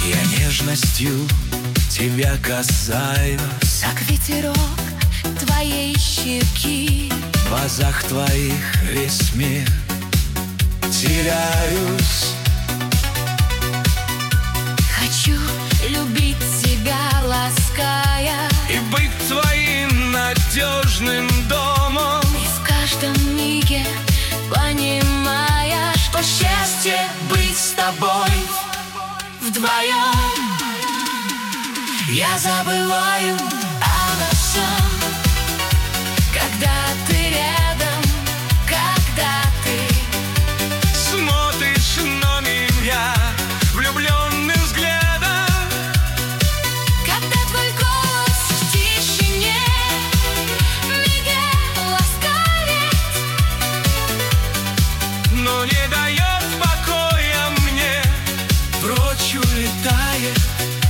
Я нежностью тебя касаюсь, как ветерок твоей щеки. в глазах твоих весь мир теряюсь. Хочу любить тебя, лаская, И быть твоим надежным домом. и в каждом миге понимая, что счастье быть с тобой вдвоем. Я забываю обо всем, когда ты рядом, когда ты Смотришь на меня влюбленным взглядом. когда твой голос в тишине миге ласкает, Но не дает покоя мне, прочь улетает